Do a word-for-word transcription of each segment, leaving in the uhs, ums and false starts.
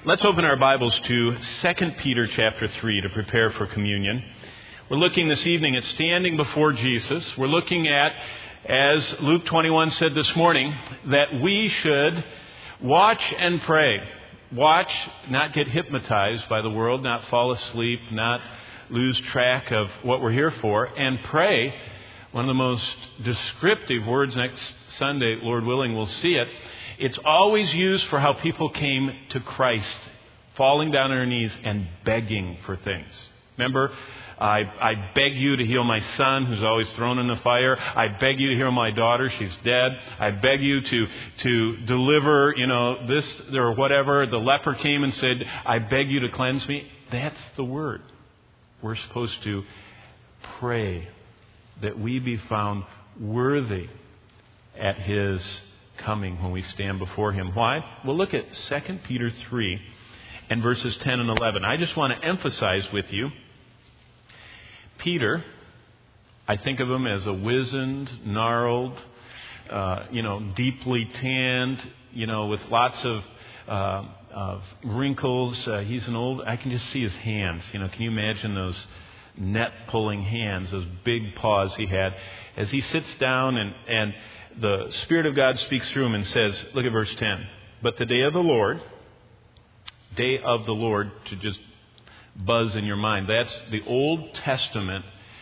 Let's open our Bibles to Second Peter chapter three to prepare for communion. We're looking this evening at standing before Jesus. We're looking at, as Luke twenty-one said this morning, that we should watch and pray. Watch, not get hypnotized by the world, not fall asleep, not lose track of what we're here for, and pray. One of the most descriptive words next Sunday, Lord willing, we'll see it. It's always used for how people came to Christ, falling down on their knees and begging for things. Remember, I, I beg you to heal my son who's always thrown in the fire. I beg you to heal my daughter. She's dead. I beg you to, to deliver, you know, this or whatever. The leper came and said, I beg you to cleanse me. That's the word. We're supposed to pray that we be found worthy at His coming when we stand before Him. Why? We'll look at Second Peter three and verses ten and eleven. I just want to emphasize with you, Peter, I think of him as a wizened, gnarled, uh, you know, deeply tanned, you know, with lots of, uh, of wrinkles. Uh, he's an old, I can just see his hands. You know, can you imagine those net-pulling hands, those big paws he had, as he sits down and, and the Spirit of God speaks through him and says, look at verse ten. But the day of the Lord, day of the Lord, to just buzz in your mind. That's the Old Testament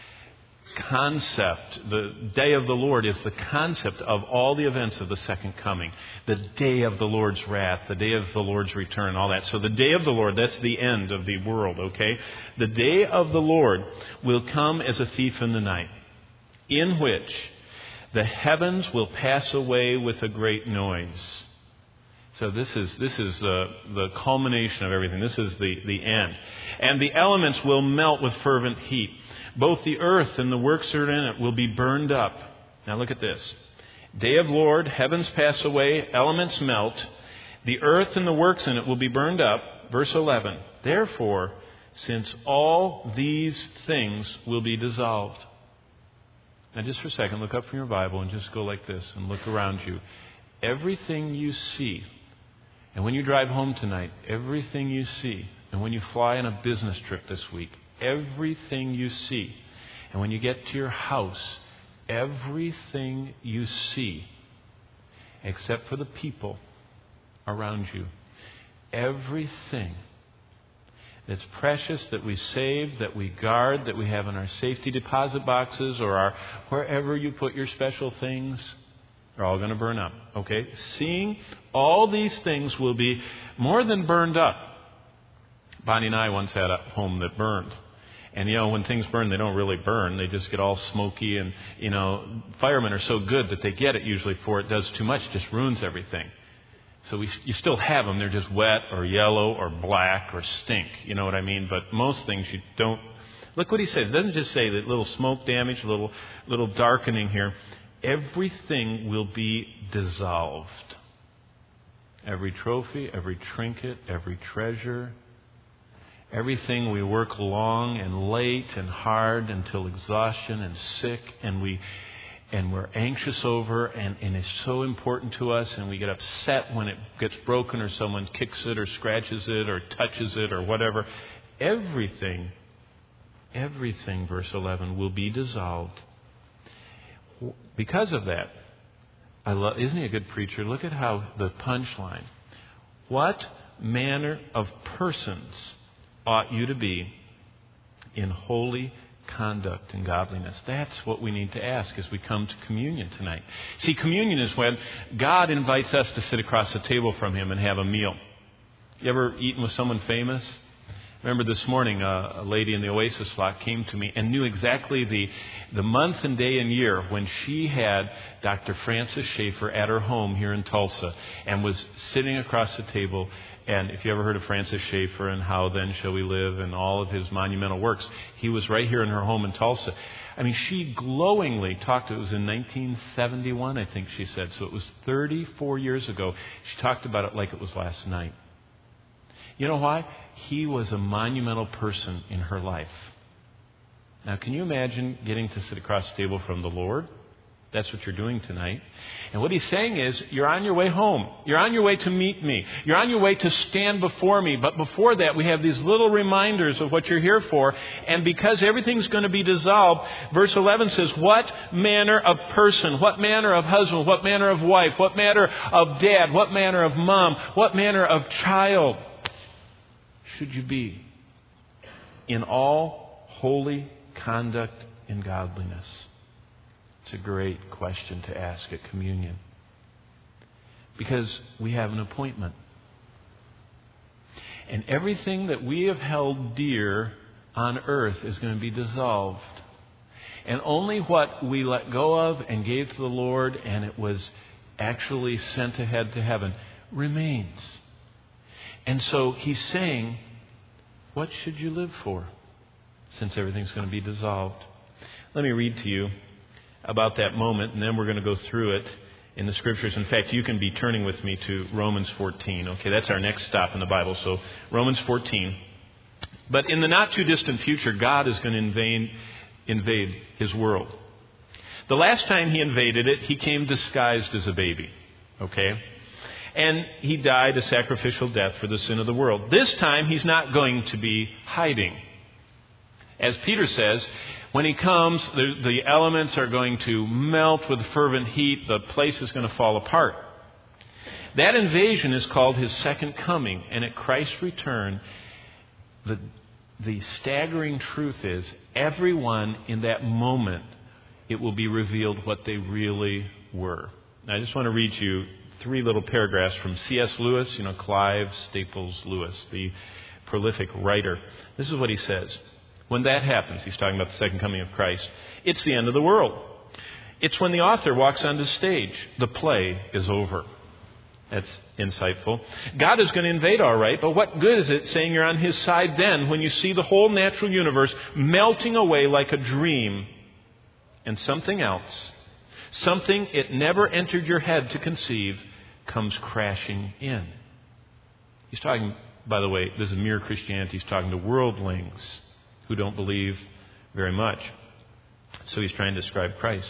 concept. The day of the Lord is the concept of all the events of the second coming. The day of the Lord's wrath, the day of the Lord's return, all that. So the day of the Lord, that's the end of the world, okay? The day of the Lord will come as a thief in the night, in which the heavens will pass away with a great noise. So this is this is the, the culmination of everything. This is the, the end. And the elements will melt with fervent heat. Both the earth and the works that are in it will be burned up. Now look at this. Day of Lord, heavens pass away, elements melt. The earth and the works in it will be burned up. Verse eleven. Therefore, since all these things will be dissolved. Now just for a second, look up from your Bible and just go like this and look around you. Everything you see, and when you drive home tonight, everything you see, and when you fly on a business trip this week, everything you see, and when you get to your house, everything you see, except for the people around you, everything that's precious, that we save, that we guard, that we have in our safety deposit boxes or our wherever you put your special things, they're all going to burn up. Okay? Seeing all these things will be more than burned up. Bonnie and I once had a home that burned. And, you know, when things burn, they don't really burn. They just get all smoky. And, you know, firemen are so good that they get it usually before it does too much. It just ruins everything. So we, you still have them. They're just wet or yellow or black or stink. You know what I mean? But most things you don't. Look what he says. It doesn't just say that little smoke damage, a little, little darkening here. Everything will be dissolved. Every trophy, every trinket, every treasure. Everything we work long and late and hard until exhaustion and sick and we... and we're anxious over, and, and it's so important to us, and we get upset when it gets broken or someone kicks it or scratches it or touches it or whatever. Everything, everything, verse eleven, will be dissolved. Because of that, I love, isn't he a good preacher? Look at how the punchline. What manner of persons ought you to be in holy conduct and godliness? That's what we need to ask as we come to communion tonight. See, communion is when God invites us to sit across the table from Him and have a meal. You ever eaten with someone famous? Remember this morning, uh, a lady in the Oasis flock came to me and knew exactly the, the month and day and year when she had Doctor Francis Schaeffer at her home here in Tulsa and was sitting across the table. And if you ever heard of Francis Schaeffer and How Then Shall We Live and all of his monumental works, he was right here in her home in Tulsa. I mean, she glowingly talked, it was in nineteen seventy-one, I think she said, so it was thirty-four years ago. She talked about it like it was last night. You know why? He was a monumental person in her life. Now, can you imagine getting to sit across the table from the Lord? That's what you're doing tonight. And what he's saying is, you're on your way home. You're on your way to meet me. You're on your way to stand before me. But before that, we have these little reminders of what you're here for. And because everything's going to be dissolved, verse eleven says, what manner of person, what manner of husband, what manner of wife, what manner of dad, what manner of mom, what manner of child should you be? In all holy conduct and godliness. It's a great question to ask at communion. Because we have an appointment. And everything that we have held dear on earth is going to be dissolved. And only what we let go of and gave to the Lord, and it was actually sent ahead to heaven, remains. And so he's saying, what should you live for? Since everything's going to be dissolved. Let me read to you about that moment, and then we're going to go through it in the Scriptures. In fact, you can be turning with me to Romans fourteen. Okay, that's our next stop in the Bible. So, Romans fourteen. But in the not-too-distant future, God is going to invade, invade His world. The last time He invaded it, He came disguised as a baby. Okay? And He died a sacrificial death for the sin of the world. This time, He's not going to be hiding. As Peter says, when He comes, the, the elements are going to melt with fervent heat. The place is going to fall apart. That invasion is called His second coming. And at Christ's return, the, the staggering truth is, everyone in that moment, it will be revealed what they really were. Now, I just want to read you three little paragraphs from C S Lewis, you know, Clive Staples Lewis, the prolific writer. This is what he says. When that happens, he's talking about the second coming of Christ, it's the end of the world. It's when the author walks onto stage. The play is over. That's insightful. God is going to invade, all right, but what good is it saying you're on His side then when you see the whole natural universe melting away like a dream and something else, something it never entered your head to conceive, comes crashing in? He's talking, by the way, this is mere Christianity. He's talking to worldlings who don't believe very much. So he's trying to describe Christ.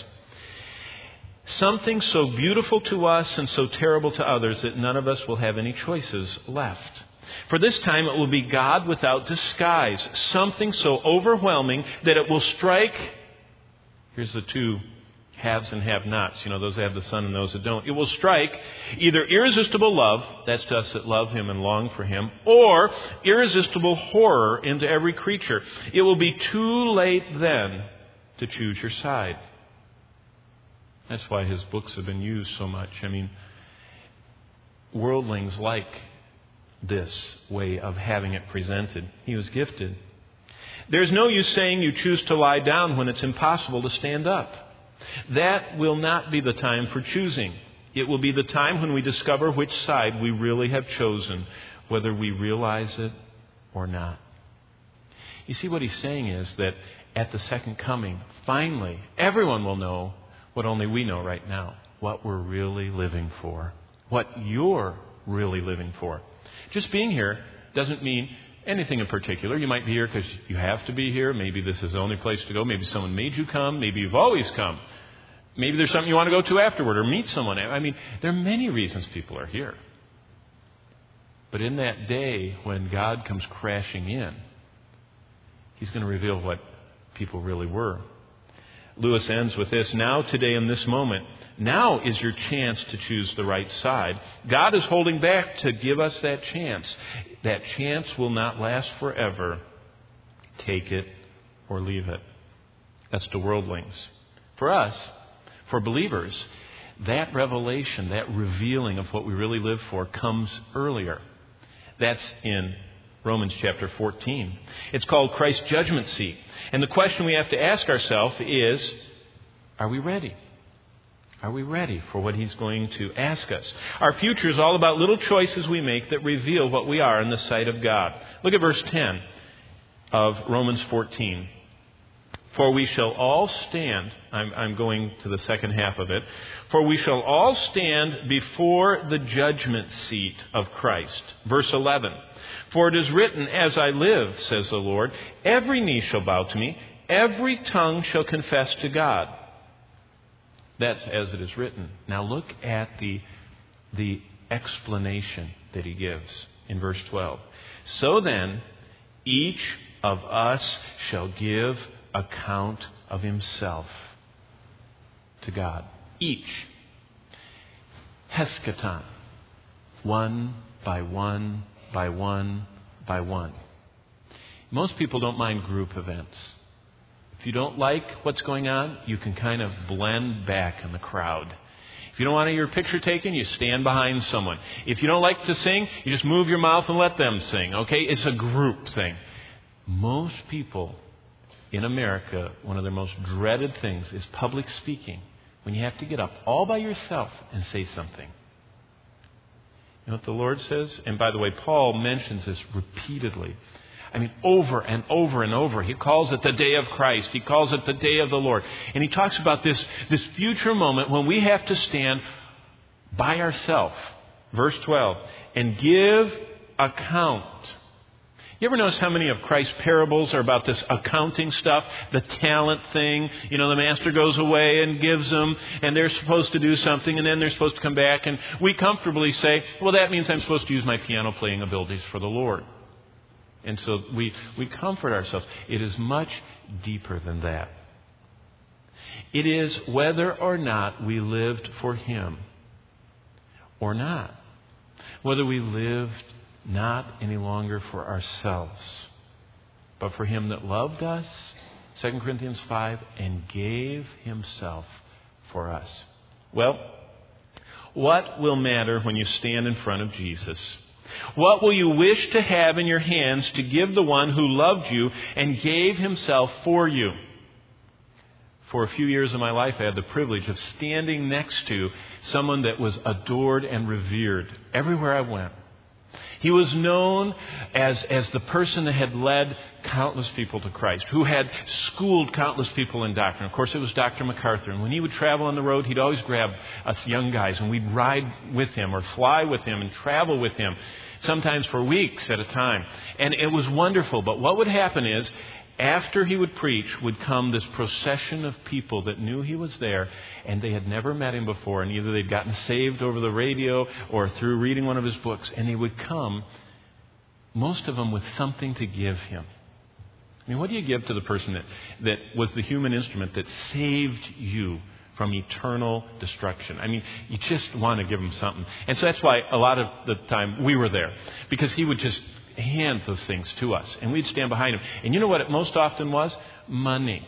Something so beautiful to us and so terrible to others that none of us will have any choices left. For this time it will be God without disguise. Something so overwhelming that it will strike, here's the two haves and have-nots, you know, those that have the Son and those that don't. It will strike either irresistible love, that's to us that love Him and long for Him, or irresistible horror into every creature. It will be too late then to choose your side. That's why his books have been used so much. I mean, worldlings like this way of having it presented. He was gifted. There's no use saying you choose to lie down when it's impossible to stand up. That will not be the time for choosing. It will be the time when we discover which side we really have chosen, whether we realize it or not. You see, what he's saying is that at the second coming, finally, everyone will know what only we know right now, what we're really living for, what you're really living for. Just being here doesn't mean anything in particular. You might be here because you have to be here. Maybe this is the only place to go. Maybe someone made you come. Maybe you've always come. Maybe there's something you want to go to afterward or meet someone. I mean, there are many reasons people are here. But in that day when God comes crashing in, He's going to reveal what people really were. Lewis ends with this. Now, today, in this moment, now is your chance to choose the right side. God is holding back to give us that chance. That chance will not last forever. Take it or leave it. That's to worldlings. For us, for believers, that revelation, that revealing of what we really live for comes earlier. That's in Romans chapter fourteen. It's called Christ's judgment seat. And the question we have to ask ourselves is, are we ready? Are we ready for what He's going to ask us? Our future is all about little choices we make that reveal what we are in the sight of God. Look at verse ten of Romans fourteen. For we shall all stand, I'm, I'm going to the second half of it, for we shall all stand before the judgment seat of Christ. Verse eleven. For it is written, as I live, says the Lord, every knee shall bow to me, every tongue shall confess to God. That's as it is written. Now look at the, the explanation that he gives in verse twelve. So then, each of us shall give account of himself to God. Each. Heskaton. One by one by one by one. Most people don't mind group events. If you don't like what's going on, you can kind of blend back in the crowd. If you don't want your picture taken, you stand behind someone. If you don't like to sing, you just move your mouth and let them sing. Okay? It's a group thing. Most people in America, one of their most dreaded things is public speaking. When you have to get up all by yourself and say something. You know what the Lord says? And by the way, Paul mentions this repeatedly. I mean, over and over and over. He calls it the day of Christ. He calls it the day of the Lord. And he talks about this, this future moment when we have to stand by ourselves. Verse twelve. And give account. You ever notice how many of Christ's parables are about this accounting stuff? The talent thing. You know, the master goes away and gives them, and they're supposed to do something, and then they're supposed to come back. And we comfortably say, well, that means I'm supposed to use my piano playing abilities for the Lord. And so we, we comfort ourselves. It is much deeper than that. It is whether or not we lived for Him or not. Whether we lived not any longer for ourselves, but for Him that loved us, Second Corinthians five, and gave Himself for us. Well, what will matter when you stand in front of Jesus? What will you wish to have in your hands to give the one who loved you and gave Himself for you? For a few years of my life, I had the privilege of standing next to someone that was adored and revered everywhere I went. He was known as, as the person that had led countless people to Christ, who had schooled countless people in doctrine. Of course, it was Doctor MacArthur. And when he would travel on the road, he'd always grab us young guys, and we'd ride with him or fly with him and travel with him, sometimes for weeks at a time. And it was wonderful. But what would happen is, after he would preach, would come this procession of people that knew he was there, and they had never met him before, and either they'd gotten saved over the radio or through reading one of his books, and they would come, most of them with something to give him. I mean, what do you give to the person that, that was the human instrument that saved you from eternal destruction? I mean, you just want to give him something. And so that's why a lot of the time we were there, because he would just hand those things to us, and we'd stand behind him. And you know what it most often was? Money.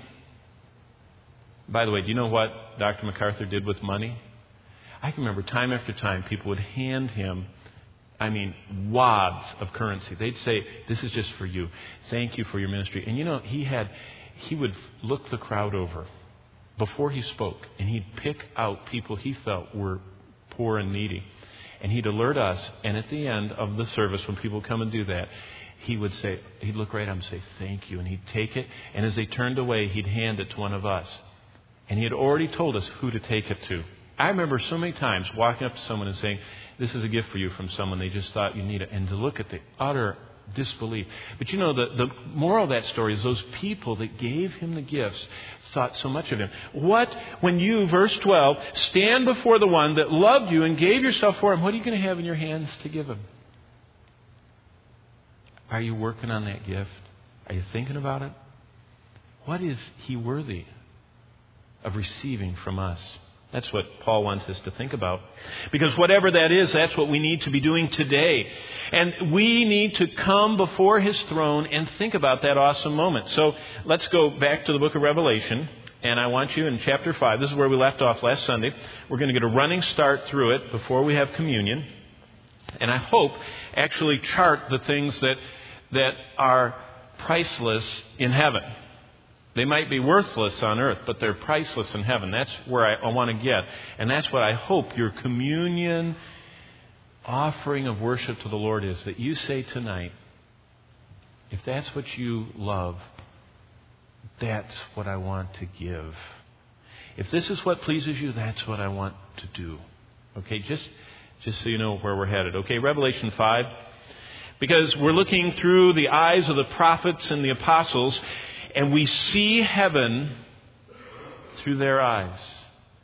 By the way, do you know what Doctor MacArthur did with money? I can remember time after time people would hand him, I mean, wads of currency. They'd say, this is just for you. Thank you for your ministry. And you know, he had, he would look the crowd over before he spoke, and he'd pick out people he felt were poor and needy. And he'd alert us, and at the end of the service, when people come and do that, he would say, he'd look right at them and say, thank you. And he'd take it, and as they turned away, he'd hand it to one of us. And he had already told us who to take it to. I remember so many times walking up to someone and saying, this is a gift for you from someone. They just thought you need it. And to look at the utter disbelief. But you know, the, the moral of that story is those people that gave him the gifts thought so much of him. What, when you, verse twelve, stand before the one that loved you and gave yourself for him, what are you going to have in your hands to give him? Are you working on that gift? Are you thinking about it? What is he worthy of receiving from us? That's what Paul wants us to think about. Because whatever that is, that's what we need to be doing today. And we need to come before His throne and think about that awesome moment. So let's go back to the book of Revelation. And I want you in chapter five. This is where we left off last Sunday. We're going to get a running start through it before we have communion. And I hope actually chart the things that, that are priceless in heaven. They might be worthless on earth, but they're priceless in heaven. That's where I, I want to get. And that's what I hope your communion offering of worship to the Lord is. That you say tonight, if that's what you love, that's what I want to give. If this is what pleases you, that's what I want to do. Okay, just, just so you know where we're headed. Okay, Revelation five. Because we're looking through the eyes of the prophets and the apostles, and we see heaven through their eyes.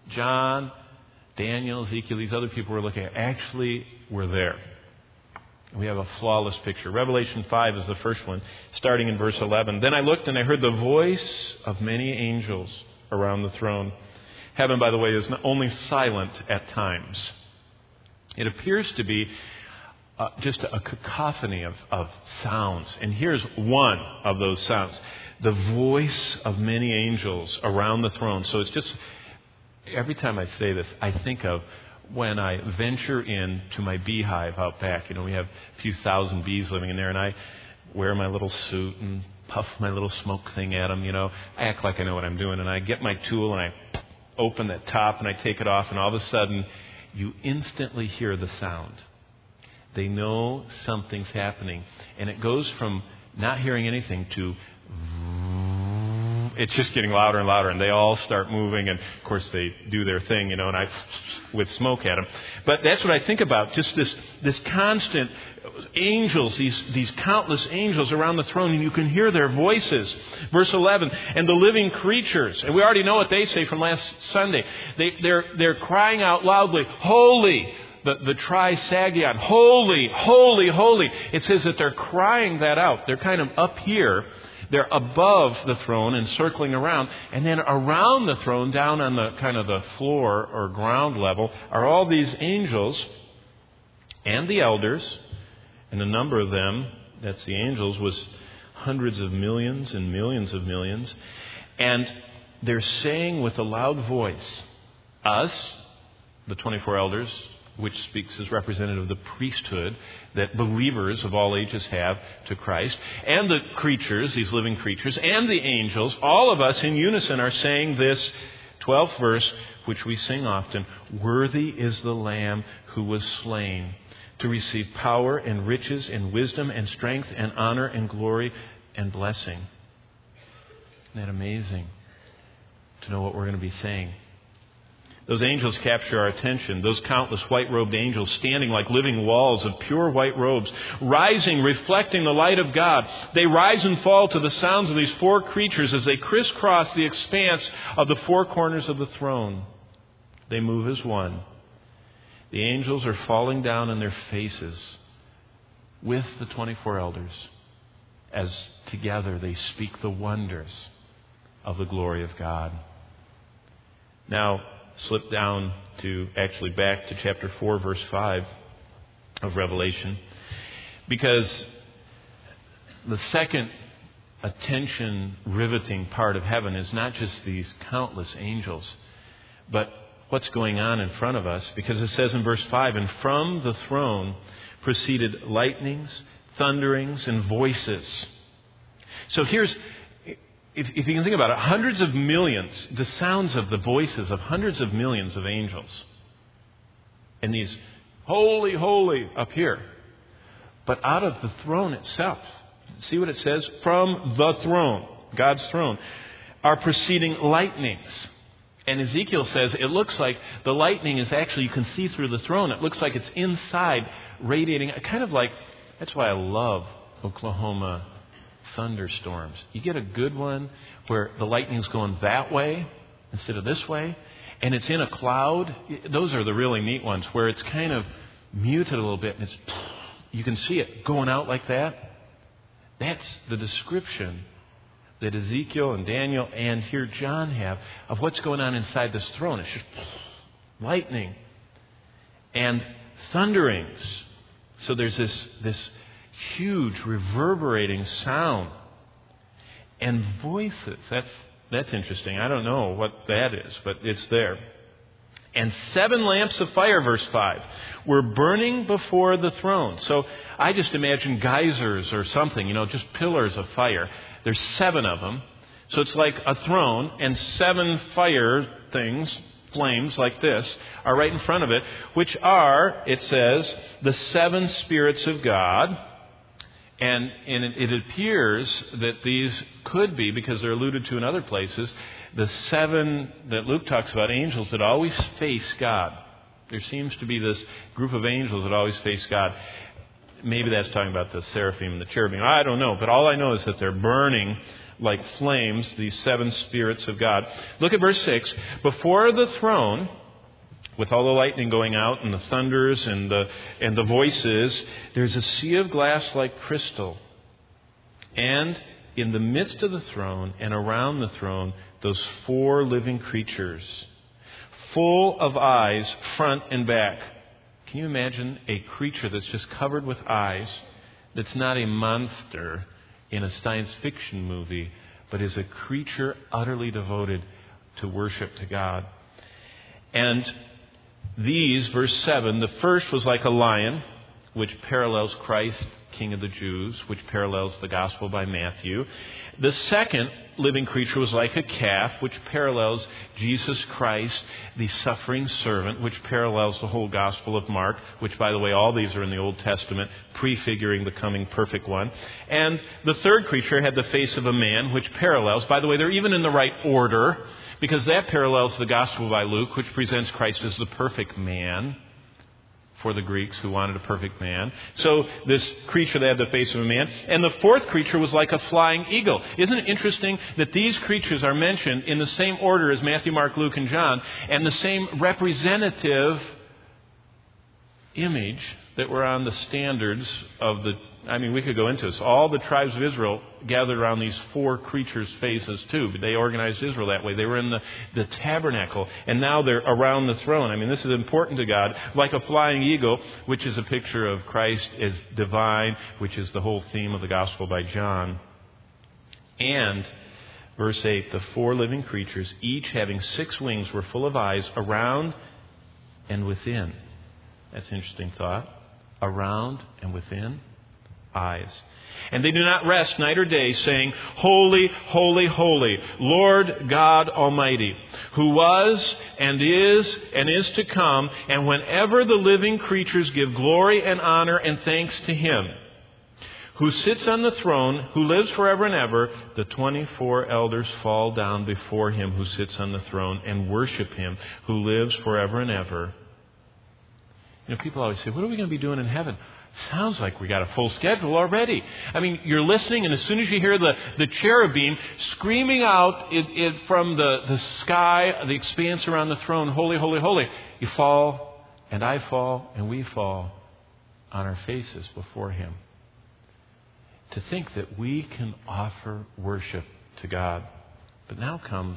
John, Daniel, Ezekiel, these other people we're looking at actually were there. We have a flawless picture. Revelation five is the first one, starting in verse eleven. Then I looked and I heard the voice of many angels around the throne. Heaven, by the way, is not only silent at times. It appears to be uh, just a cacophony of, of sounds. And here's one of those sounds. The voice of many angels around the throne. So it's just, every time I say this, I think of when I venture into my beehive out back. You know, we have a few thousand bees living in there, and I wear my little suit and puff my little smoke thing at them. You know, I act like I know what I'm doing, and I get my tool and I open that top and I take it off, and all of a sudden you instantly hear the sound. They know something's happening, and it goes from not hearing anything to it's just getting louder and louder, and they all start moving, and of course they do their thing, you know, and I with smoke at them. But that's what I think about, just this this constant angels, these these countless angels around the throne, and you can hear their voices. Verse eleven, and the living creatures, and we already know what they say from last Sunday. They they're they're crying out loudly, holy. The, the trisagion, holy, holy, holy. It says that they're crying that out. They're kind of up here. They're above the throne and circling around. And then around the throne, down on the kind of the floor or ground level, are all these angels and the elders. And the number of them, that's the angels, was hundreds of millions and millions of millions. And they're saying with a loud voice, us, the twenty-four elders, which speaks as representative of the priesthood that believers of all ages have to Christ, and the creatures, these living creatures, and the angels, all of us in unison are saying this twelfth verse, which we sing often, worthy is the Lamb who was slain to receive power and riches and wisdom and strength and honor and glory and blessing. Isn't that amazing to know what we're going to be saying? Those angels capture our attention. Those countless white-robed angels standing like living walls of pure white robes, rising, reflecting the light of God. They rise and fall to the sounds of these four creatures as they crisscross the expanse of the four corners of the throne. They move as one. The angels are falling down on their faces with the twenty-four elders as together they speak the wonders of the glory of God. Now, slip down to, actually back to chapter four, verse five of Revelation. Because the second attention riveting part of heaven is not just these countless angels, but what's going on in front of us. Because it says in verse five, and from the throne proceeded lightnings, thunderings, and voices. So here's If, if you can think about it, hundreds of millions, the sounds of the voices of hundreds of millions of angels. And these holy, holy up here. But out of the throne itself, see what it says? From the throne, God's throne, are proceeding lightnings. And Ezekiel says it looks like the lightning is actually, you can see through the throne. It looks like it's inside, radiating, kind of like, that's why I love Oklahoma thunderstorms. You get a good one where the lightning's going that way instead of this way, and it's in a cloud. Those are the really neat ones where it's kind of muted a little bit, and it's you can see it going out like that. That's the description that Ezekiel and Daniel and here John have of what's going on inside this throne. It's just lightning and thunderings. So there's this this huge reverberating sound and voices. That's that's interesting. I don't know what that is, but it's there. And seven lamps of fire, verse five, were burning before the throne. So I just imagine geysers or something, you know, just pillars of fire. There's seven of them. So it's like a throne, and seven fire things, flames like this, are right in front of it, which are, it says, the seven spirits of God. And, and it, it appears that these could be, because they're alluded to in other places, the seven that Luke talks about, angels that always face God. There seems to be this group of angels that always face God. maybe that's talking about the seraphim and the cherubim. I don't know. But all I know is that they're burning like flames, these seven spirits of God. Look at verse six. Before the throne, with all the lightning going out and the thunders and the, and the voices, there's a sea of glass like crystal. And in the midst of the throne and around the throne, those four living creatures, full of eyes, front and back. Can you imagine a creature that's just covered with eyes, that's not a monster in a science fiction movie, but is a creature utterly devoted to worship to God? And these, verse seven, the first was like a lion, which parallels Christ, King of the Jews, which parallels the Gospel by Matthew. The second living creature was like a calf, which parallels Jesus Christ, the suffering servant, which parallels the whole Gospel of Mark, which, by the way, all these are in the Old Testament, prefiguring the coming perfect one. And the third creature had the face of a man, which parallels, by the way, they're even in the right order, because that parallels the Gospel by Luke, which presents Christ as the perfect man for the Greeks who wanted a perfect man. So this creature that had the face of a man. And the fourth creature was like a flying eagle. Isn't it interesting that these creatures are mentioned in the same order as Matthew, Mark, Luke, and John, and the same representative image that were on the standards of the, I mean, we could go into this. All the tribes of Israel gathered around these four creatures' faces too. But they organized Israel that way. They were in the, the tabernacle, and now they're around the throne. I mean, this is important to God. Like a flying eagle, which is a picture of Christ as divine, which is the whole theme of the Gospel by John. And, verse eight, the four living creatures, each having six wings, were full of eyes around and within. That's an interesting thought. Around and within. Eyes. And they do not rest night or day, saying, Holy, holy, holy, Lord God Almighty, who was and is and is to come. And whenever the living creatures give glory and honor and thanks to Him, who sits on the throne, who lives forever and ever, the twenty-four elders fall down before Him who sits on the throne and worship Him who lives forever and ever. You know, people always say, what are we going to be doing in heaven? Sounds like we got a full schedule already. I mean, you're listening, and as soon as you hear the, the cherubim screaming out it, it from the, the sky, the expanse around the throne, holy, holy, holy, you fall, and I fall, and we fall on our faces before Him. To think that we can offer worship to God. But now comes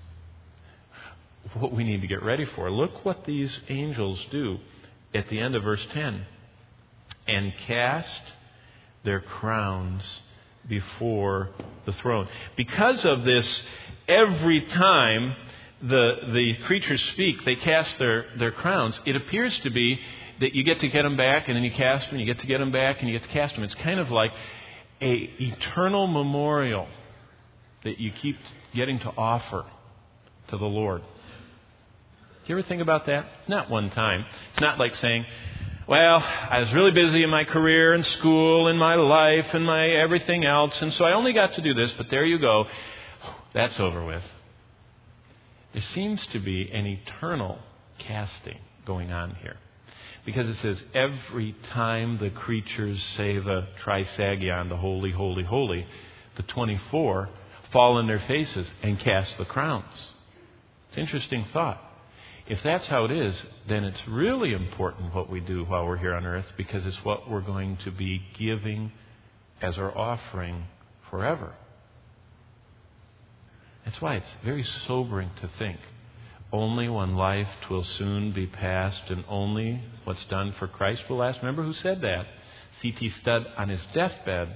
what we need to get ready for. Look what these angels do at the end of verse ten. And cast their crowns before the throne. Because of this, every time the the creatures speak, they cast their, their crowns. It appears to be that you get to get them back, and then you cast them, you get to get them back, and you get to cast them. It's kind of like a eternal memorial that you keep getting to offer to the Lord. Do you ever think about that? It's not one time. It's not like saying, well, I was really busy in my career and school and my life and my everything else, and so I only got to do this, but there you go. That's over with. There seems to be an eternal casting going on here. Because it says every time the creatures say the trisagion, the holy, holy, holy, the twenty-four fall on their faces and cast the crowns. It's an interesting thought. If that's how it is, then it's really important what we do while we're here on earth, because it's what we're going to be giving as our offering forever. That's why it's very sobering to think. Only one life twill soon be past, and only what's done for Christ will last. Remember who said that? C T Studd on his deathbed.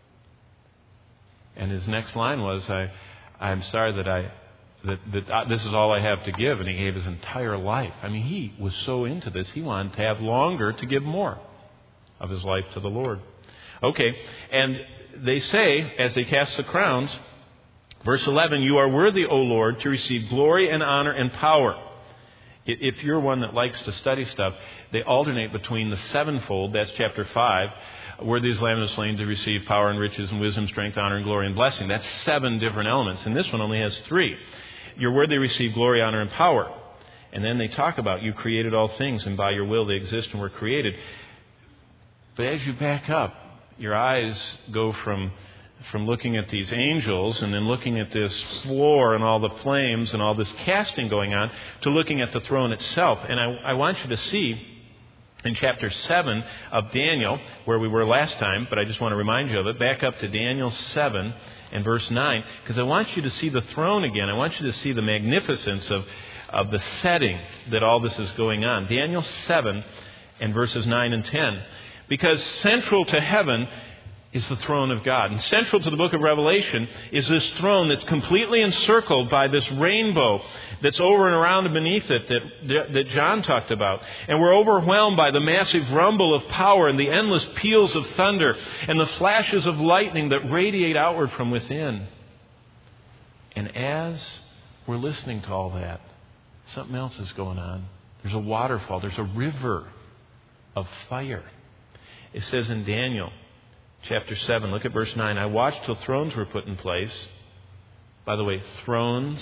And his next line was, I, I'm sorry that I... That, that uh, this is all I have to give, and he gave his entire life. I mean, he was so into this, he wanted to have longer to give more of his life to the Lord. Okay, and they say, as they cast the crowns, verse eleven, you are worthy, O Lord, to receive glory and honor and power. If you're one that likes to study stuff, they alternate between the sevenfold, that's chapter five, worthy is the Lamb that was slain to receive power and riches and wisdom, strength, honor, and glory and blessing. That's seven different elements, and this one only has three. You're worthy to receive glory, honor, and power. And then they talk about you created all things, and by your will they exist and were created. But as you back up, your eyes go from from looking at these angels and then looking at this floor and all the flames and all this casting going on to looking at the throne itself. And I, I want you to see in chapter seven of Daniel, where we were last time, but I just want to remind you of it, back up to Daniel seven and verse nine, because I want you to see the throne again. I want you to see the magnificence of, of the setting that all this is going on. Daniel seven and verses nine and ten. Because central to heaven is the throne of God. And central to the book of Revelation is this throne that's completely encircled by this rainbow that's over and around and beneath it that, that John talked about. And we're overwhelmed by the massive rumble of power and the endless peals of thunder and the flashes of lightning that radiate outward from within. And as we're listening to all that, something else is going on. There's a waterfall. There's a river of fire. It says in Daniel chapter seven, look at verse nine. I watched till thrones were put in place. By the way, thrones.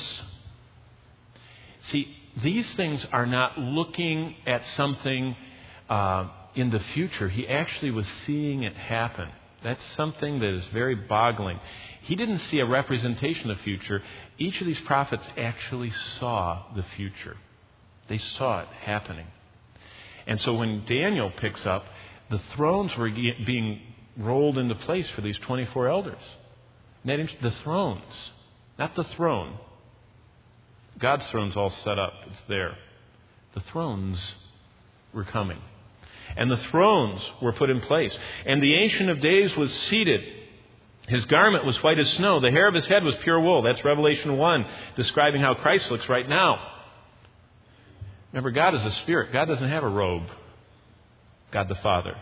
See, these things are not looking at something uh, in the future. He actually was seeing it happen. That's something that is very boggling. He didn't see a representation of the future. Each of these prophets actually saw the future. They saw it happening. And so when Daniel picks up, the thrones were being rolled into place for these twenty-four elders. The thrones, not the throne. God's throne's all set up. It's there. The thrones were coming. And the thrones were put in place. And the Ancient of Days was seated. His garment was white as snow. The hair of his head was pure wool. That's Revelation one, describing how Christ looks right now. Remember, God is a spirit. God doesn't have a robe. God the Father.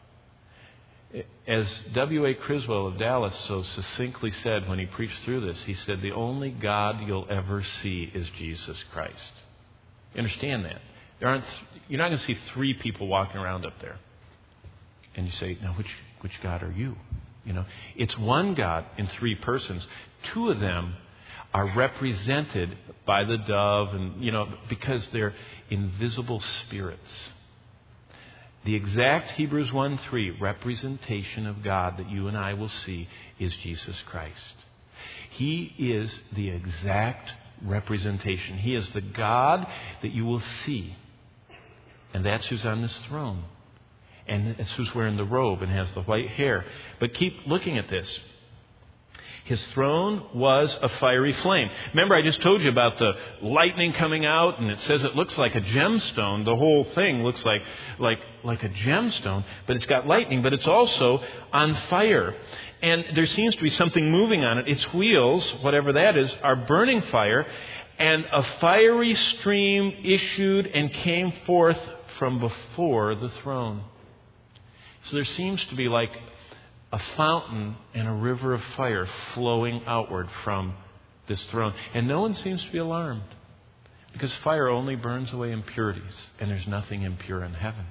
As W A Criswell of Dallas so succinctly said when he preached through this, he said, the only God you'll ever see is Jesus Christ. You understand that? There aren't. You're not going to see three people walking around up there. And you say, now which which God are you? You know, it's one God in three persons. Two of them are represented by the dove, and you know, because they're invisible spirits. The exact Hebrews one three representation of God that you and I will see is Jesus Christ. He is the exact representation. He is the God that you will see. And that's who's on this throne. And that's who's wearing the robe and has the white hair. But keep looking at this. His throne was a fiery flame. Remember, I just told you about the lightning coming out, and it says it looks like a gemstone. The whole thing looks like, like, like a gemstone, but it's got lightning, but it's also on fire. And there seems to be something moving on it. Its wheels, whatever that is, are burning fire, and a fiery stream issued and came forth from before the throne. So there seems to be like a fountain and a river of fire flowing outward from this throne. And no one seems to be alarmed, because fire only burns away impurities, and there's nothing impure in heaven.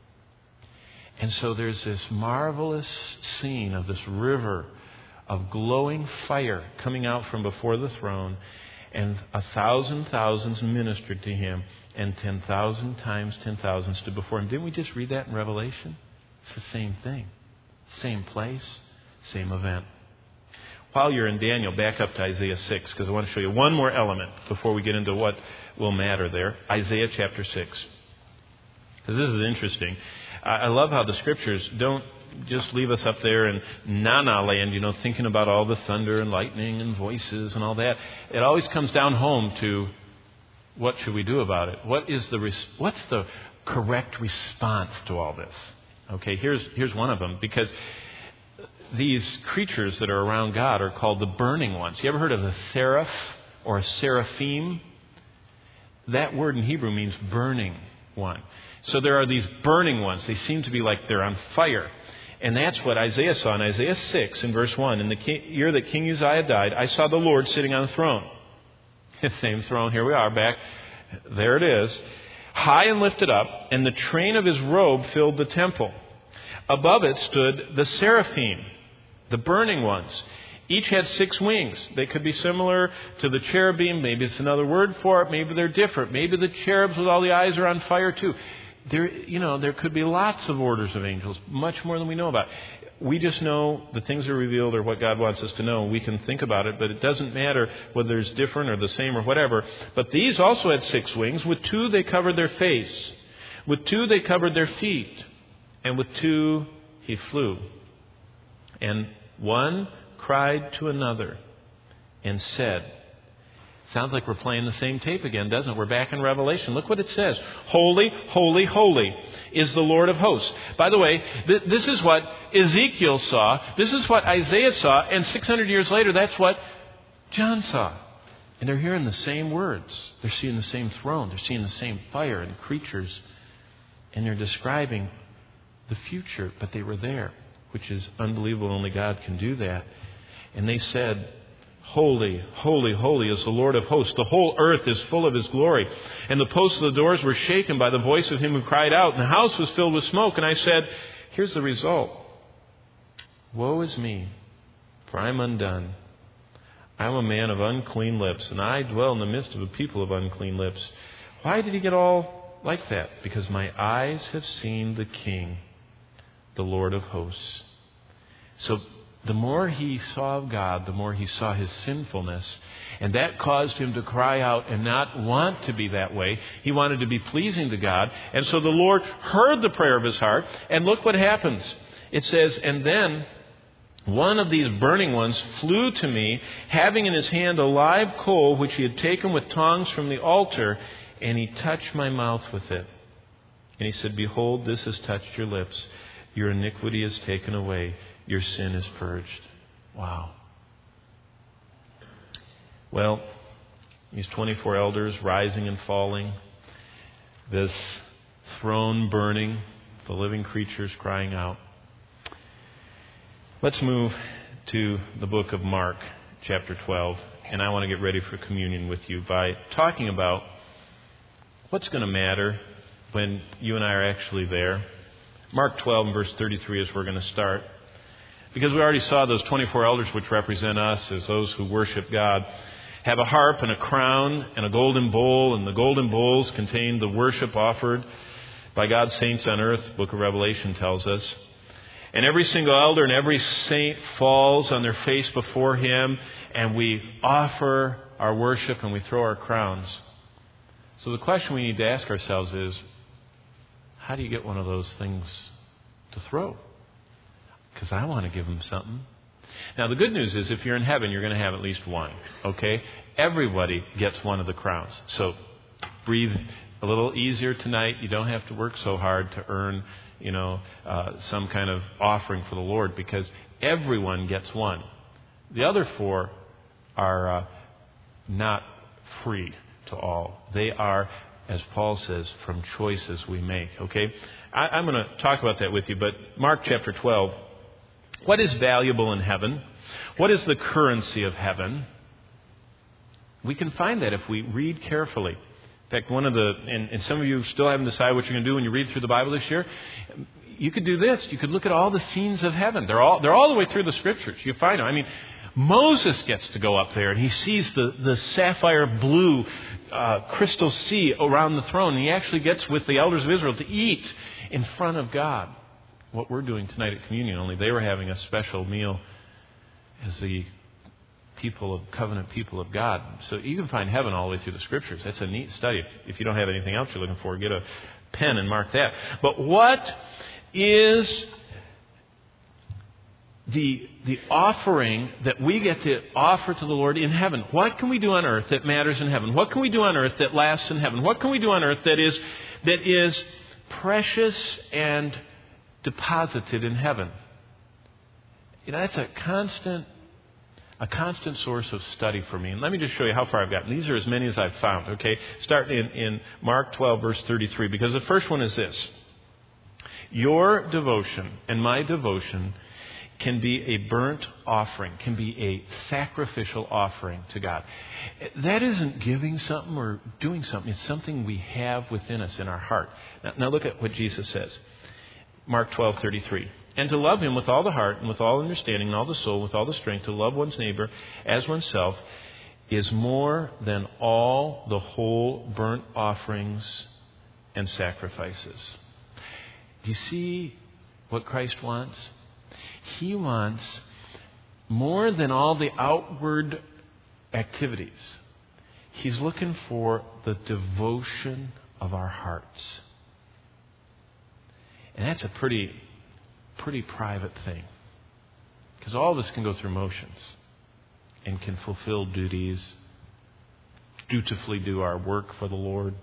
And so there's this marvelous scene of this river of glowing fire coming out from before the throne, and a thousand thousands ministered to him, and ten thousand times ten thousand stood before him. Didn't we just read that in Revelation? It's the same thing. Same place, same event. While you're in Daniel, back up to Isaiah six, because I want to show you one more element before we get into what will matter there. Isaiah chapter six. Because this is interesting. I love how the Scriptures don't just leave us up there in na-na land, you know, thinking about all the thunder and lightning and voices and all that. It always comes down home to, what should we do about it? What is the res- what's the correct response to all this? Okay, here's here's one of them, because these creatures that are around God are called the burning ones. You ever heard of a seraph or a seraphim? That word in Hebrew means burning one. So there are these burning ones. They seem to be like they're on fire. And that's what Isaiah saw in Isaiah six in verse one. In the year that King Uzziah died, I saw the Lord sitting on a throne. Same throne, here we are back. There it is. High and lifted up, and the train of his robe filled the temple. Above it stood the seraphim, the burning ones. Each had six wings. They could be similar to the cherubim. Maybe it's another word for it. Maybe they're different. Maybe the cherubs with all the eyes are on fire too. there, you know, there could be lots of orders of angels, much more than we know about. We just know the things that are revealed or what God wants us to know. We can think about it, but it doesn't matter whether it's different or the same or whatever. But these also had six wings. With two they covered their face. With two they covered their feet. And with two he flew. And one cried to another and said, sounds like we're playing the same tape again, doesn't it? We're back in Revelation. Look what it says. Holy, holy, holy is the Lord of hosts. By the way, th- this is what Ezekiel saw. This is what Isaiah saw. And six hundred years later, that's what John saw. And they're hearing the same words. They're seeing the same throne. They're seeing the same fire and creatures. And they're describing the future. But they were there, which is unbelievable. Only God can do that. And they said, holy, holy, holy is the Lord of hosts. The whole earth is full of his glory. And the posts of the doors were shaken by the voice of him who cried out. And the house was filled with smoke. And I said, here's the result. Woe is me, for I am undone. I am a man of unclean lips, and I dwell in the midst of a people of unclean lips. Why did he get all like that? Because my eyes have seen the King, the Lord of hosts. So the more he saw of God, the more he saw his sinfulness. And that caused him to cry out and not want to be that way. He wanted to be pleasing to God. And so the Lord heard the prayer of his heart. And look what happens. It says, and then one of these burning ones flew to me, having in his hand a live coal, which he had taken with tongs from the altar. And he touched my mouth with it. And he said, behold, this has touched your lips. Your iniquity is taken away. Your sin is purged. Wow. Well, these twenty-four elders rising and falling, this throne burning, the living creatures crying out. Let's move to the book of Mark, chapter twelve. And I want to get ready for communion with you by talking about what's going to matter when you and I are actually there. Mark twelve and verse thirty-three is where we're going to start. Because we already saw those twenty-four elders, which represent us as those who worship God, have a harp and a crown and a golden bowl. And the golden bowls contain the worship offered by God's saints on earth, the book of Revelation tells us. And every single elder and every saint falls on their face before him. And we offer our worship and we throw our crowns. So the question we need to ask ourselves is, how do you get one of those things to throw? Because I want to give them something. Now, the good news is if you're in heaven, you're going to have at least one. Okay? Everybody gets one of the crowns. So breathe a little easier tonight. You don't have to work so hard to earn, you know, uh, some kind of offering for the Lord, because everyone gets one. The other four are uh, not free to all. They are, as Paul says, from choices we make. Okay? I, I'm going to talk about that with you, but Mark chapter twelve. What is valuable in heaven? What is the currency of heaven? We can find that if we read carefully. In fact, one of the, and, and some of you still haven't decided what you're going to do when you read through the Bible this year. You could do this. You could look at all the scenes of heaven. They're all, they're all the way through the Scriptures. You find them. I mean, Moses gets to go up there and he sees the, the sapphire blue uh, crystal sea around the throne. And he actually gets with the elders of Israel to eat in front of God. What we're doing tonight at communion, only they were having a special meal as the people of covenant people of God. So you can find heaven all the way through the Scriptures. That's a neat study. If, if you don't have anything else you're looking for, get a pen and mark that. But what is the the offering that we get to offer to the Lord in heaven? What can we do on earth that matters in heaven? What can we do on earth that lasts in heaven? What can we do on earth that is that is precious and deposited in heaven? You know, that's a constant, a constant source of study for me. And let me just show you how far I've gotten. These are as many as I've found, okay? Starting in, in Mark twelve, verse thirty-three, because the first one is this. Your devotion and my devotion can be a burnt offering, can be a sacrificial offering to God. That isn't giving something or doing something. It's something we have within us in our heart. Now, now look at what Jesus says. Mark twelve thirty-three. And to love him with all the heart and with all understanding and all the soul, with all the strength, to love one's neighbor as oneself, is more than all the whole burnt offerings and sacrifices. Do you see what Christ wants? He wants more than all the outward activities. He's looking for the devotion of our hearts. And that's a pretty, pretty private thing. Because all of us can go through motions and can fulfill duties, dutifully do our work for the Lord.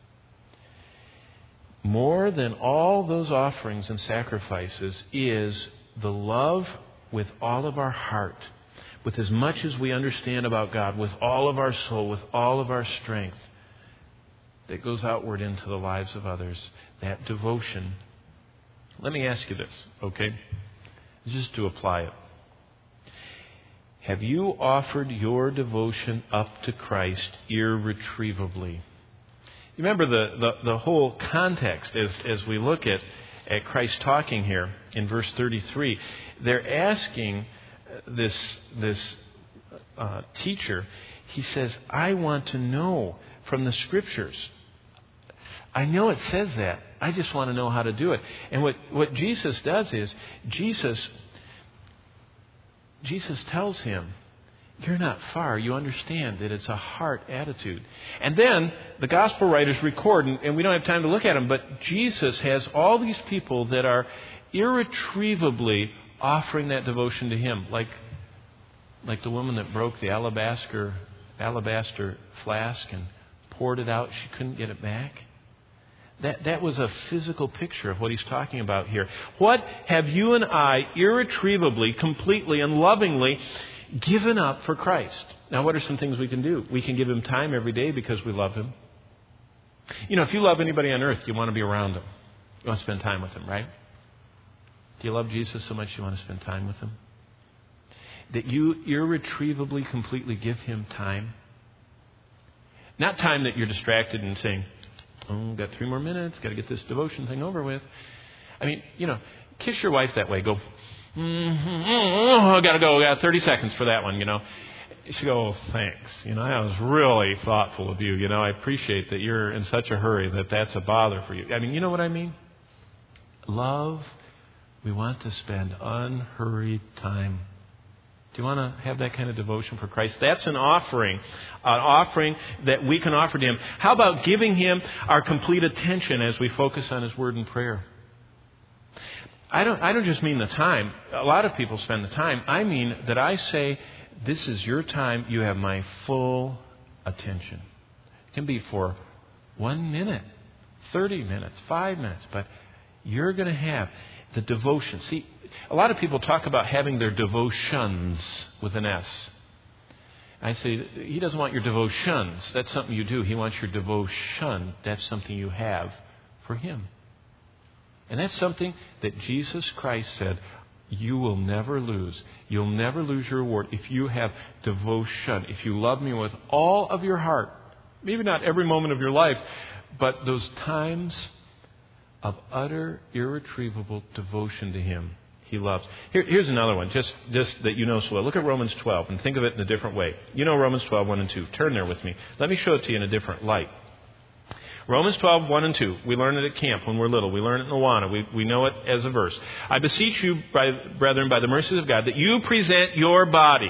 More than all those offerings and sacrifices is the love with all of our heart, with as much as we understand about God, with all of our soul, with all of our strength, that goes outward into the lives of others. That devotion. Let me ask you this, okay? Just to apply it. Have you offered your devotion up to Christ irretrievably? You remember the, the, the whole context as, as we look at, at Christ talking here in verse thirty-three. They're asking this, this uh, teacher, he says, I want to know from the Scriptures. I know it says that. I just want to know how to do it. And what, what Jesus does is, Jesus, Jesus tells him, you're not far. You understand that it's a heart attitude. And then the gospel writers record, and, and we don't have time to look at them, but Jesus has all these people that are irretrievably offering that devotion to him. Like, like the woman that broke the alabaster, alabaster flask and poured it out. She couldn't get it back. That, that was a physical picture of what he's talking about here. What have you and I irretrievably, completely, and lovingly given up for Christ? Now, what are some things we can do? We can give him time every day because we love him. You know, if you love anybody on earth, you want to be around him. You want to spend time with him, right? Do you love Jesus so much you want to spend time with him? That you irretrievably, completely give him time. Not time that you're distracted and saying, oh, got three more minutes, got to get this devotion thing over with. I mean, you know, kiss your wife that way. Go, mm-hmm, oh, I got to go. I got thirty seconds for that one, you know. She go, oh, thanks. You know, that was really thoughtful of you. You know, I appreciate that you're in such a hurry that that's a bother for you. I mean, you know what I mean? Love, we want to spend unhurried time. Do you want to have that kind of devotion for Christ? That's an offering, an offering that we can offer to him. How about giving him our complete attention as we focus on his word and prayer? I don't, I don't just mean the time. A lot of people spend the time. I mean that I say, this is your time. You have my full attention. It can be for one minute, thirty minutes, five minutes, but you're going to have the devotion. See, a lot of people talk about having their devotions with an S. I say, he doesn't want your devotions. That's something you do. He wants your devotion. That's something you have for him. And that's something that Jesus Christ said, you will never lose. You'll never lose your reward if you have devotion. If you love me with all of your heart. Maybe not every moment of your life, but those times of utter, irretrievable devotion to him. He loves. Here, here's another one, just, just that you know so well. Look at Romans twelve and think of it in a different way. You know Romans twelve, one and two. Turn there with me. Let me show it to you in a different light. Romans twelve, one and two. We learn it at camp when we're little. We learn it in Awana. We, we know it as a verse. I beseech you, by, brethren, by the mercies of God, that you present your body.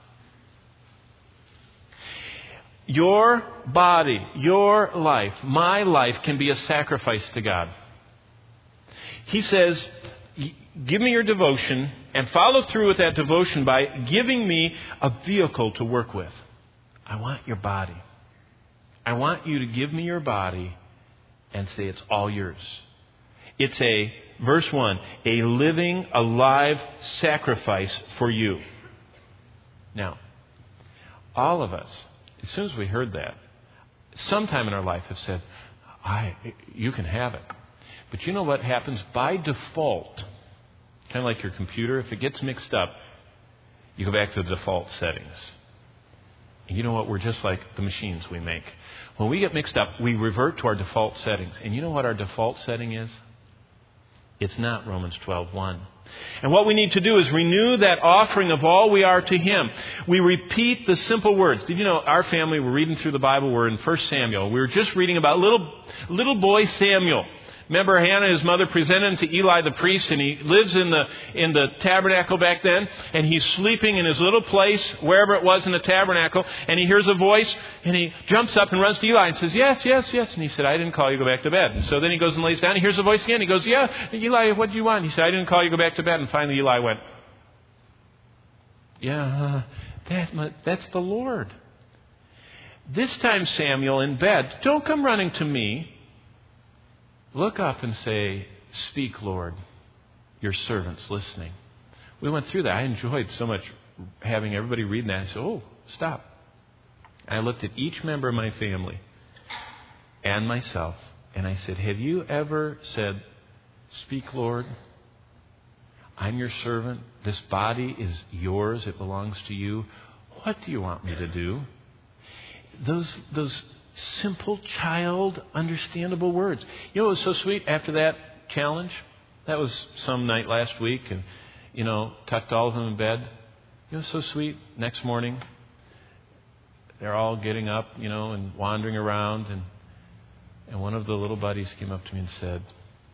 Your body, your life, my life can be a sacrifice to God. He says, give me your devotion and follow through with that devotion by giving me a vehicle to work with. I want your body. I want you to give me your body and say it's all yours. It's a, verse one, a living, alive sacrifice for you. Now, all of us, as soon as we heard that, sometime in our life have said, I, you can have it. But you know what happens? By default, kind of like your computer, if it gets mixed up, you go back to the default settings. And you know what? We're just like the machines we make. When we get mixed up, we revert to our default settings. And you know what our default setting is? It's not Romans twelve one. And what we need to do is renew that offering of all we are to Him. We repeat the simple words. Did you know our family, we're reading through the Bible, we're in First Samuel. We were just reading about little, little boy Samuel. Remember Hannah, his mother, presented him to Eli the priest, and he lives in the in the tabernacle back then, and he's sleeping in his little place, wherever it was in the tabernacle, and he hears a voice, and he jumps up and runs to Eli and says, yes, yes, yes. And he said, I didn't call you, go back to bed. And so then he goes and lays down, and he hears a voice again. He goes, yeah, Eli, what do you want? He said, I didn't call you, go back to bed. And finally Eli went, yeah, uh, that that's the Lord. This time, Samuel, in bed, don't come running to me. Look up and say, speak, Lord, your servant's listening. We went through that. I enjoyed so much having everybody reading that. I said, oh, stop. I looked at each member of my family and myself, and I said, have you ever said, speak, Lord, I'm your servant. This body is yours. It belongs to you. What do you want me to do? Those, those simple, child, understandable words. You know what was so sweet after that challenge? That was some night last week, and, you know, tucked all of them in bed. You know, so sweet. Next morning, they're all getting up, you know, and wandering around, and and one of the little buddies came up to me and said,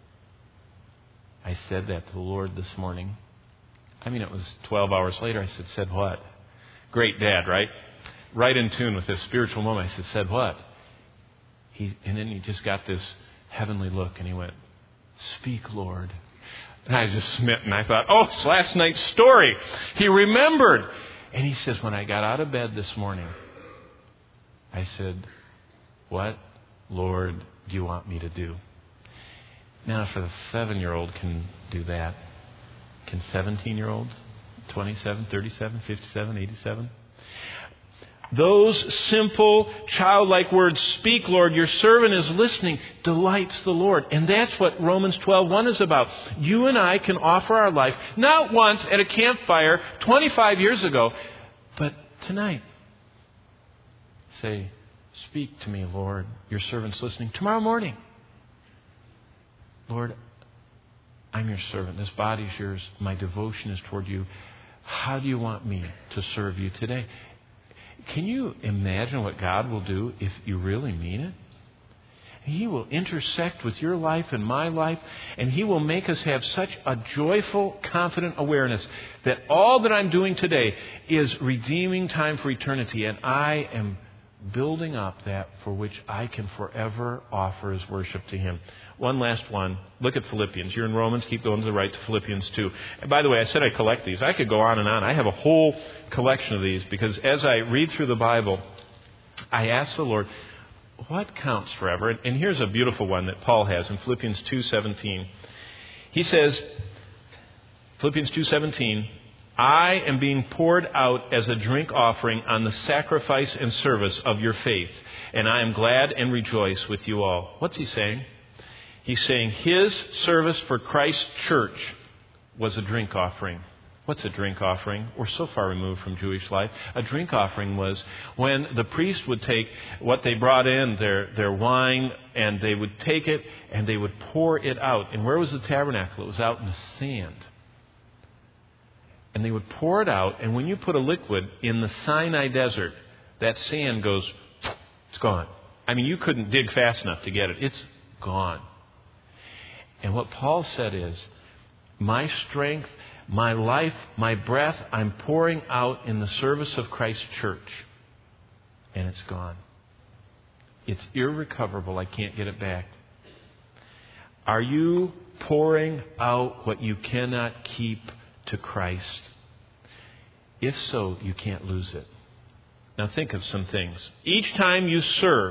I said that to the Lord this morning. I mean, it was twelve hours later. I said, said what? Great dad, right? Right in tune with this spiritual moment. I said, said what? He, and then he just got this heavenly look, and he went, speak, Lord. And I was just smitten. I thought, oh, it's last night's story. He remembered. And he says, when I got out of bed this morning, I said, what, Lord, do you want me to do? Now, if a seven-year-old can do that, can seventeen-year-olds, twenty-seven, thirty-seven, fifty-seven, eighty-seven? Those simple, childlike words, speak, Lord, your servant is listening, delights the Lord. And that's what Romans twelve one is about. You and I can offer our life, not once at a campfire twenty-five years ago, but tonight. Say, speak to me, Lord, your servant's listening. Tomorrow morning, Lord, I'm your servant. This body is yours. My devotion is toward you. How do you want me to serve you today? Can you imagine what God will do if you really mean it? He will intersect with your life and my life, and He will make us have such a joyful, confident awareness that all that I'm doing today is redeeming time for eternity, and I am building up that for which I can forever offer as worship to Him. One last one. Look at Philippians. You're in Romans. Keep going to the right to Philippians two. And by the way, I said I collect these. I could go on and on. I have a whole collection of these because as I read through the Bible, I ask the Lord, what counts forever? And here's a beautiful one that Paul has in Philippians two seventeen. He says, Philippians two seventeen, I am being poured out as a drink offering on the sacrifice and service of your faith, and I am glad and rejoice with you all. What's he saying? He's saying his service for Christ's church was a drink offering. What's a drink offering? We're so far removed from Jewish life. A drink offering was when the priest would take what they brought in, their, their wine, and they would take it and they would pour it out. And where was the tabernacle? It was out in the sand. And they would pour it out, and when you put a liquid in the Sinai desert, that sand goes, it's gone. I mean, you couldn't dig fast enough to get it. It's gone. And what Paul said is, my strength, my life, my breath, I'm pouring out in the service of Christ's church. And it's gone. It's irrecoverable. I can't get it back. Are you pouring out what you cannot keep to Christ? If so, you can't lose it. Now think of some things. Each time you serve,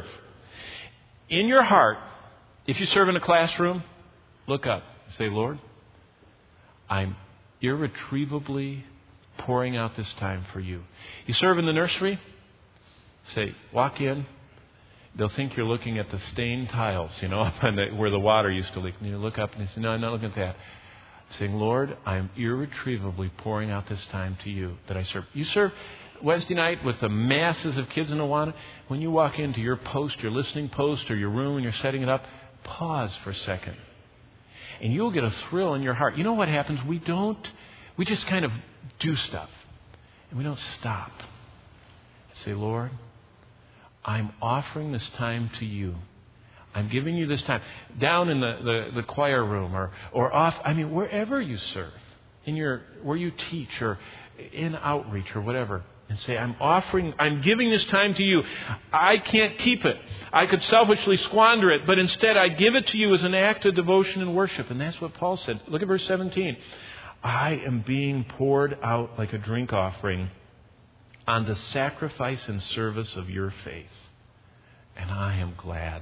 in your heart, if you serve in a classroom, look up and say, Lord, I'm irretrievably pouring out this time for you. You serve in the nursery, say, walk in. They'll think you're looking at the stained tiles, you know, up on the, where the water used to leak. And you look up and you say, no, I'm not looking at that. Saying, Lord, I'm irretrievably pouring out this time to you that I serve. You serve Wednesday night with the masses of kids in Awana. When you walk into your post, your listening post, or your room, and you're setting it up, pause for a second. And you'll get a thrill in your heart. You know what happens? We don't, we just kind of do stuff. And we don't stop. Say, Lord, I'm offering this time to you. I'm giving you this time. Down in the, the, the choir room or, or off, I mean, wherever you serve, in your where you teach or in outreach or whatever, and say, I'm offering, I'm giving this time to you. I can't keep it. I could selfishly squander it, but instead I give it to you as an act of devotion and worship. And that's what Paul said. Look at verse seventeen. I am being poured out like a drink offering on the sacrifice and service of your faith. And I am glad.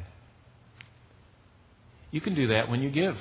You can do that when you give.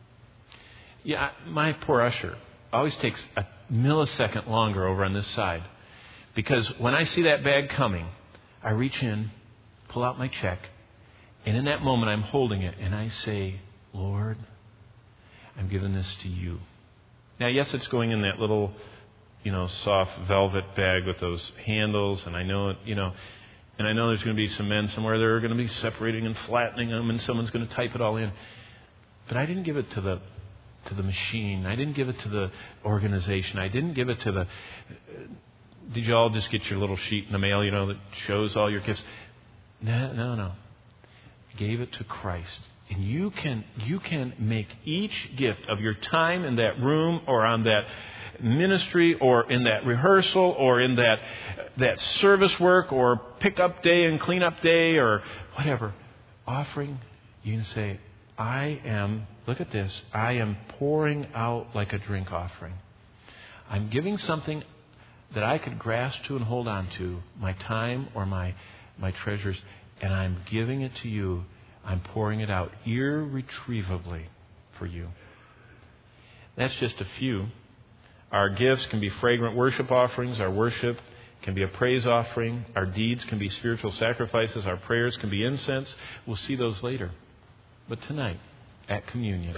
Yeah, my poor usher always takes a millisecond longer over on this side. Because when I see that bag coming, I reach in, pull out my check, and in that moment I'm holding it and I say, Lord, I'm giving this to you. Now, yes, it's going in that little, you know, soft velvet bag with those handles, and I know it, you know, and I know there's going to be some men somewhere that are going to be separating and flattening them, and someone's going to type it all in. But I didn't give it to the to the machine. I didn't give it to the organization. I didn't give it to the. Did you all just get your little sheet in the mail, you know, that shows all your gifts? No, no, no. I gave it to Christ. And you can you can make each gift of your time in that room or on that ministry or in that rehearsal or in that that service work or pick-up day and clean-up day or whatever. Offering, you can say, I am, look at this, I am pouring out like a drink offering. I'm giving something that I could grasp to and hold on to, my time or my my treasures, and I'm giving it to you. I'm pouring it out irretrievably for you. That's just a few. Our gifts can be fragrant worship offerings. Our worship can be a praise offering. Our deeds can be spiritual sacrifices. Our prayers can be incense. We'll see those later. But tonight, at communion,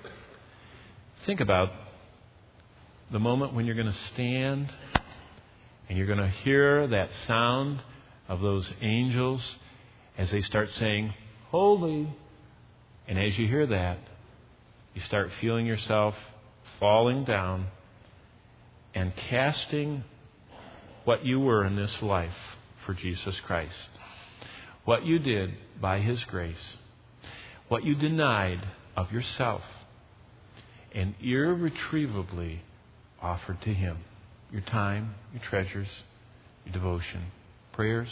think about the moment when you're going to stand and you're going to hear that sound of those angels as they start saying, Holy. And as you hear that, you start feeling yourself falling down and casting what you were in this life for Jesus Christ. What you did by His grace. What you denied of yourself. And irretrievably offered to Him. Your time, your treasures, your devotion, prayers,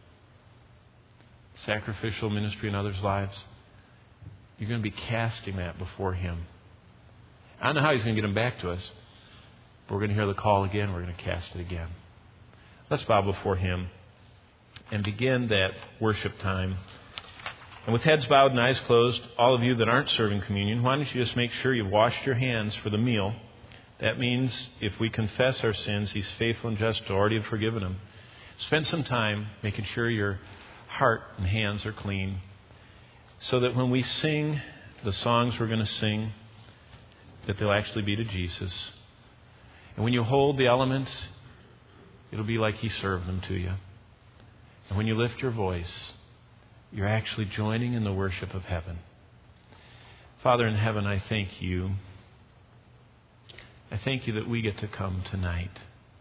sacrificial ministry in others' lives. You're going to be casting that before Him. I don't know how He's going to get them back to us. But we're going to hear the call again. We're going to cast it again. Let's bow before Him and begin that worship time. And with heads bowed and eyes closed, all of you that aren't serving communion, why don't you just make sure you've washed your hands for the meal. That means if we confess our sins, He's faithful and just to already have forgiven them. Spend some time making sure your heart and hands are clean so that when we sing the songs we're going to sing, that they'll actually be to Jesus. And when you hold the elements, it'll be like He served them to you. And when you lift your voice, you're actually joining in the worship of heaven. Father in heaven, I thank You. I thank You that we get to come tonight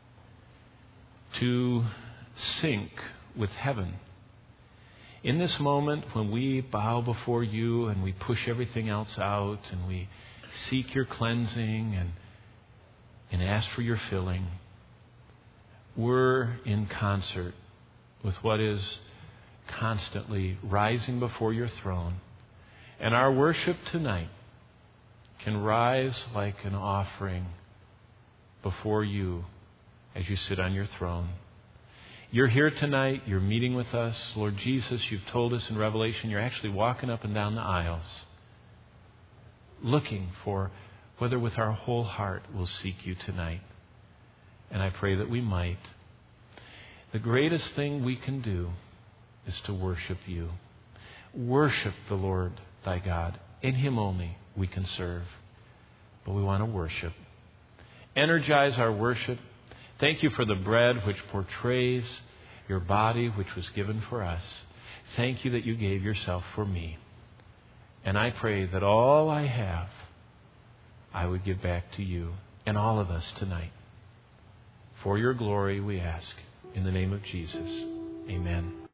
to sync with heaven. In this moment when we bow before You and we push everything else out and we seek Your cleansing and, and ask for Your filling, we're in concert with what is constantly rising before Your throne. And our worship tonight can rise like an offering before You as You sit on Your throne. You're here tonight. You're meeting with us. Lord Jesus, You've told us in Revelation you're actually walking up and down the aisles looking for whether with our whole heart we'll seek You tonight. And I pray that we might. The greatest thing we can do is to worship You. Worship the Lord thy God. In Him only we can serve. But we want to worship. Energize our worship. Thank You for the bread which portrays Your body which was given for us. Thank You that You gave Yourself for me. And I pray that all I have I would give back to you and all of us tonight. For your glory, we ask. In the name of Jesus, amen.